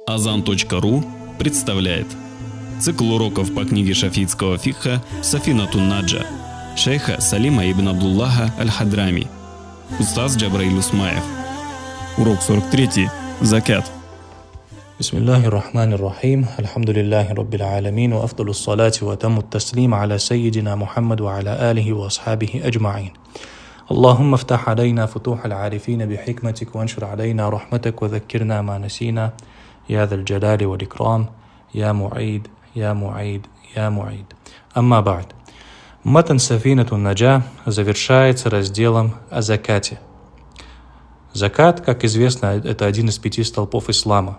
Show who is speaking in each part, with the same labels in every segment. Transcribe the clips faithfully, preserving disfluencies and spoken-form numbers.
Speaker 1: азан точка ру представляет цикл уроков по книге шафиитского фикха «Сафинатун Наджа» шейха Салима ибн Абдуллаха аль-Хадрами, устаз Джабраиль Усмаев. Урок сорок три. Закат.
Speaker 2: Бисмиллахи рахмани рахим. Альхамдулиллахи раббил аламин. Ва афдалус салати ва таммут таслим аля сайидина Мухаммаду ва аля алихи ва асхабихи аджмаин. اللهم افتح علينا فتوح العارفين بحكمتك وانشر علينا رحمتك وذكرنا ما نسينا يا ذا الجلال والإكرام يا معيد يا معيد يا معيد. Амма ба'д. Матан Сафинатун Наджа завершается разделом о закате. Закат, как известно, это один из пяти столпов ислама.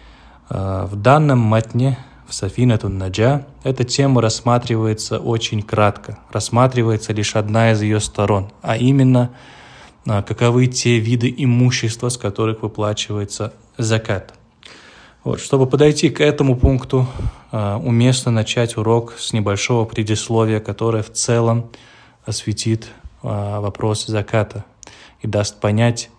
Speaker 2: В данном матне, в Сафинатун Наджа, эта тема рассматривается очень кратко. Рассматривается лишь одна из ее сторон, а именно, каковы те виды имущества, с которых выплачивается закат. Вот, чтобы подойти к этому пункту, уместно начать урок с небольшого предисловия, которое в целом осветит вопрос заката и даст понять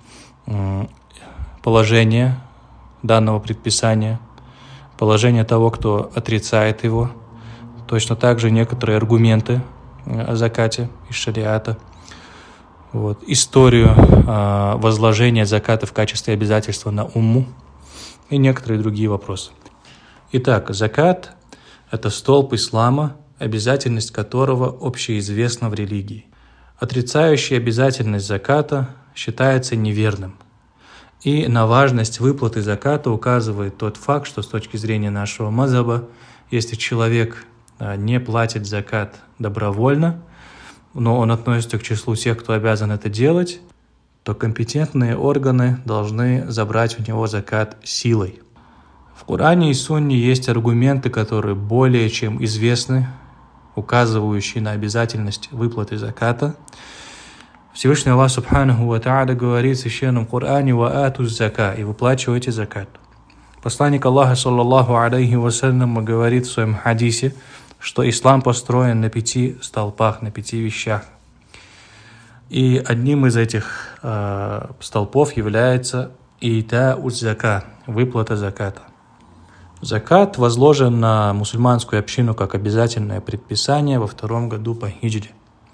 Speaker 2: положение данного предписания, положение того, кто отрицает его, точно так же некоторые аргументы о закате из шариата, вот, историю э, возложения заката в качестве обязательства на умму и некоторые другие вопросы. Итак, закат – это столб ислама, обязательность которого общеизвестна в религии. Отрицающий обязательность заката считается неверным. И на важность выплаты заката указывает тот факт, что с точки зрения нашего мазхаба, если человек не платит закат добровольно, но он относится к числу тех, кто обязан это делать, то компетентные органы должны забрать у него закат силой. В Коране и Сунне есть аргументы, которые более чем известны, указывающие на обязательность выплаты заката. Всевышний Аллах Субханаху ва Тааля говорит в священном Коране: «Ва атуз зака» и выплачивайте закат. Посланник Аллаха, саллаллаху алейхи вассалям, говорит в своем хадисе, что ислам построен на пяти столпах, на пяти вещах. И одним из этих э, столпов является ита уз зака, выплата заката. Закат возложен на мусульманскую общину как обязательное предписание во втором году по хиджре.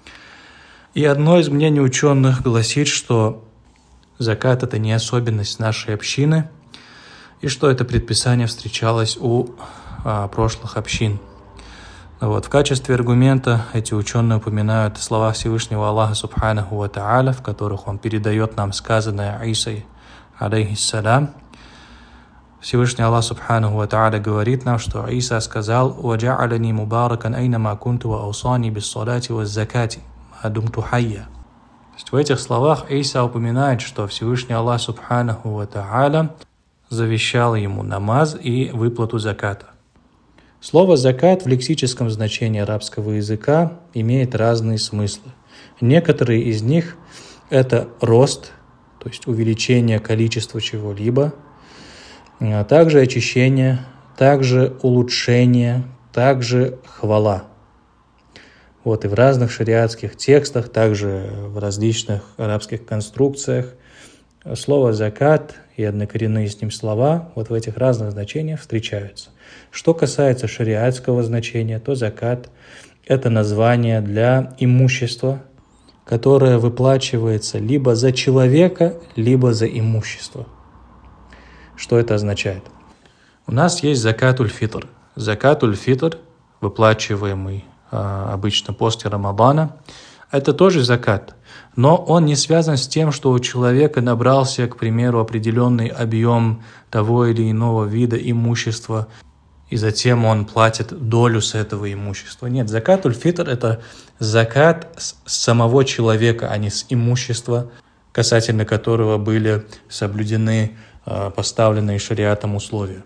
Speaker 2: И одно из мнений ученых гласит, что закат – это не особенность нашей общины, и что это предписание встречалось у а, прошлых общин. Вот. В качестве аргумента эти ученые упоминают слова Всевышнего Аллаха Субханаху ва Тааля, в которых он передает нам сказанное Исой, алейхиссалям. Всевышний Аллах Субханаху ва Тааля говорит нам, что Иса сказал: «Ваджа'аляни мубаракан айнама кунту ва аусани бис-салати ваз-закати». Адумту хайя. То есть в этих словах Иса упоминает, что Всевышний Аллах Субханаху ва Тааля завещал ему намаз и выплату заката. Слово «закат» в лексическом значении арабского языка имеет разные смыслы. Некоторые из них – это рост, то есть увеличение количества чего-либо, а также очищение, также улучшение, также хвала. Вот, и в разных шариатских текстах, также в различных арабских конструкциях слово «закат» и однокоренные с ним слова вот в этих разных значениях встречаются. Что касается шариатского значения, то закат – это название для имущества, которое выплачивается либо за человека, либо за имущество. Что это означает? У нас есть закатуль-фитр. Закатуль-фитр, выплачиваемый обычно после Рамадана, это тоже закат, но он не связан с тем, что у человека набрался, к примеру, определенный объем того или иного вида имущества, и затем он платит долю с этого имущества. Нет, закатуль-фитр – это закат с самого человека, а не с имущества, касательно которого были соблюдены поставленные шариатом условия.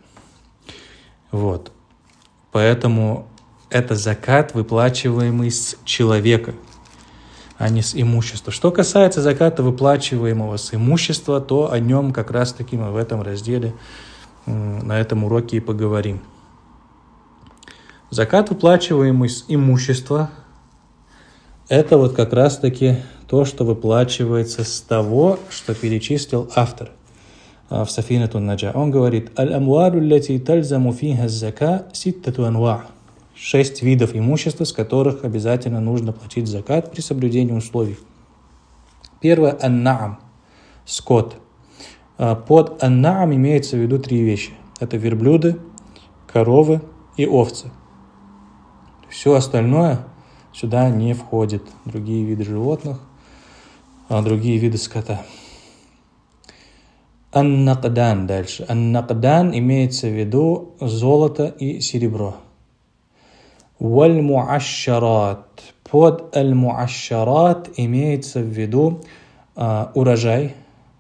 Speaker 2: Вот. Поэтому это закат, выплачиваемый с человека, а не с имущества. Что касается заката, выплачиваемого с имущества, то о нем как раз-таки мы в этом разделе, на этом уроке и поговорим. Закат, выплачиваемый с имущества, это вот как раз-таки то, что выплачивается с того, что перечислил автор. в Сафинатун Наджа. Он говорит: «Аль-амвалу лати тальзаму фиха зака ситтату анва». Шесть видов имущества, с которых обязательно нужно платить закат при соблюдении условий. Первое – ан-наам, скот. Под ан-наам имеется в виду три вещи. Это верблюды, коровы и овцы. Все остальное сюда не входит. Другие виды животных, а другие виды скота. Ан-накдан дальше. Ан-накдан имеется в виду золото и серебро. Валь-муашшарат. Под аль-муашшарат имеется в виду а, урожай,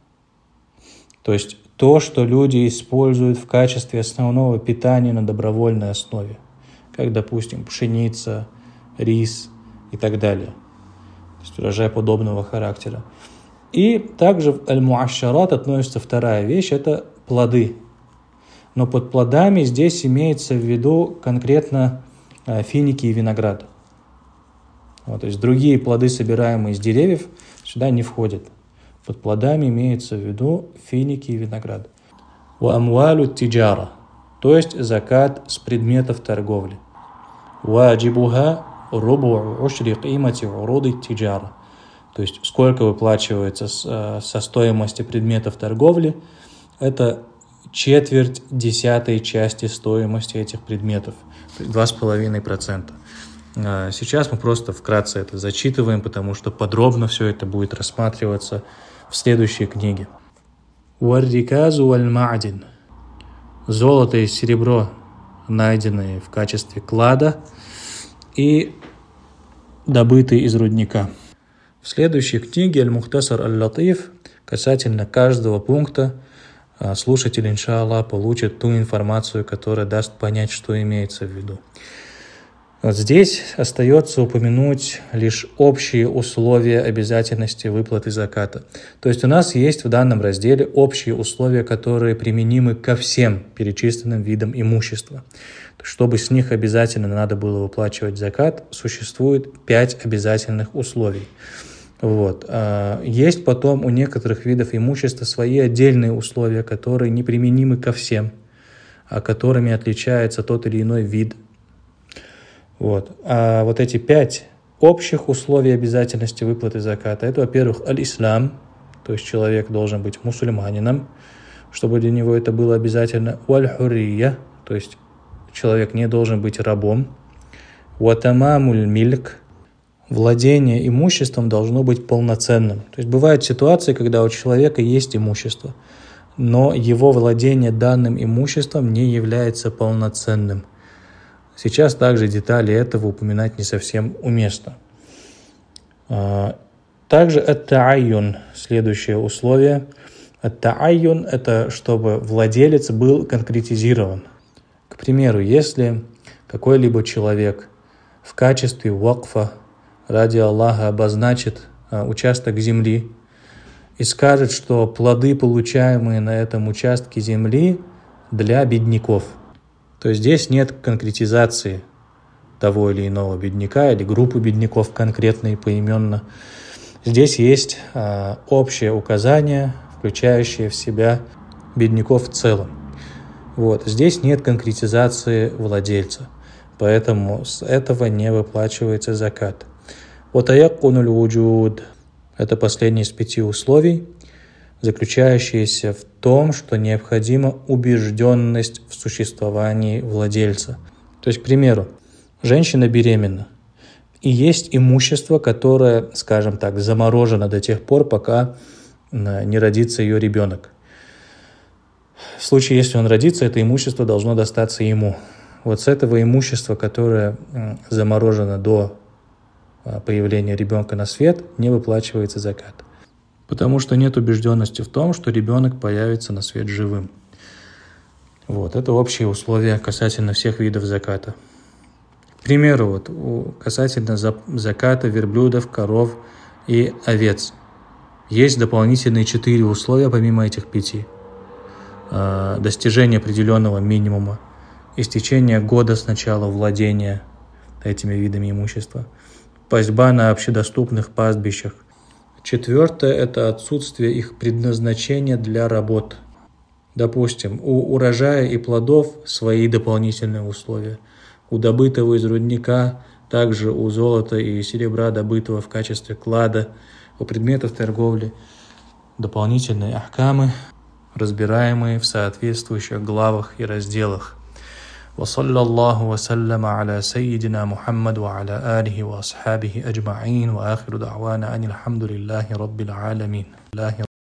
Speaker 2: то есть то, что люди используют в качестве основного питания на добровольной основе, как, допустим, пшеница, рис и так далее. То есть урожай подобного характера. И также в аль-муашшарат относится вторая вещь – это плоды. Но под плодами здесь имеется в виду конкретно финики и виноград. Вот, то есть другие плоды, собираемые из деревьев, сюда не входят. Под плодами имеется в виду финики и виноград. Ва амвалу тиджара, то есть закат с предметов торговли. Ваджибуха рубу ушри қимати уруди тиджара, то есть сколько выплачивается со стоимости предметов торговли, это четверть десятой части стоимости этих предметов, то есть два с половиной процента. Сейчас мы просто вкратце это зачитываем, потому что подробно все это будет рассматриваться в следующей книге. Варриказу валь-ма'дин. Золото и серебро, найденные в качестве клада и добытые из рудника. В следующей книге Аль-Мухтасар Аль-Латиф касательно каждого пункта слушатель, иншаллах, получит ту информацию, которая даст понять, что имеется в виду. Вот здесь остается упомянуть лишь общие условия обязательности выплаты заката. То есть у нас есть в данном разделе общие условия, которые применимы ко всем перечисленным видам имущества. Чтобы с них обязательно надо было выплачивать закат, существует пять обязательных условий. Вот. Есть потом у некоторых видов имущества свои отдельные условия, которые не применимы ко всем, а которыми отличается тот или иной вид. Вот. А вот эти пять общих условий обязательности выплаты заката, это, во-первых, аль-ислам, то есть человек должен быть мусульманином, чтобы для него это было обязательно, валь-хуррия, то есть человек не должен быть рабом, ватамамуль мильк, владение имуществом должно быть полноценным. То есть бывают ситуации, когда у человека есть имущество, но его владение данным имуществом не является полноценным. Сейчас также детали этого упоминать не совсем уместно. Также ат-та'айюн, следующее условие. Ат-та'айюн – это чтобы владелец был конкретизирован. К примеру, если какой-либо человек в качестве вакфа ради Аллаха обозначит участок земли и скажет, что плоды, получаемые на этом участке земли, для бедняков, то есть здесь нет конкретизации того или иного бедняка или группы бедняков конкретно и поименно. Здесь есть а, общее указание, включающее в себя бедняков в целом. Вот. Здесь нет конкретизации владельца, поэтому с этого не выплачивается закат. Вот аяккунуль вуджуд – это последнее из пяти условий, заключающееся в том, что необходима убежденность в существовании владельца. То есть, к примеру, женщина беременна, и есть имущество, которое, скажем так, заморожено до тех пор, пока не родится ее ребенок. В случае, если он родится, это имущество должно достаться ему. Вот с этого имущества, которое заморожено до появления ребенка на свет, не выплачивается закат. Потому что нет убежденности в том, что ребенок появится на свет живым. Вот, это общие условия касательно всех видов заката. К примеру, вот, касательно заката верблюдов, коров и овец. Есть дополнительные четыре условия, помимо этих пяти. Достижение определенного минимума, истечение года с начала владения этими видами имущества, пастьба на общедоступных пастбищах. Четвертое – это отсутствие их предназначения для работ. Допустим, у урожая и плодов свои дополнительные условия. У добытого из рудника, также у золота и серебра, добытого в качестве клада, у предметов торговли дополнительные ахкамы, разбираемые в соответствующих главах и разделах. وصلى الله وسلم على سيدنا محمد وعلى آله وأصحابه أجمعين وآخر دعوانا أن الحمد لله رب العالمين.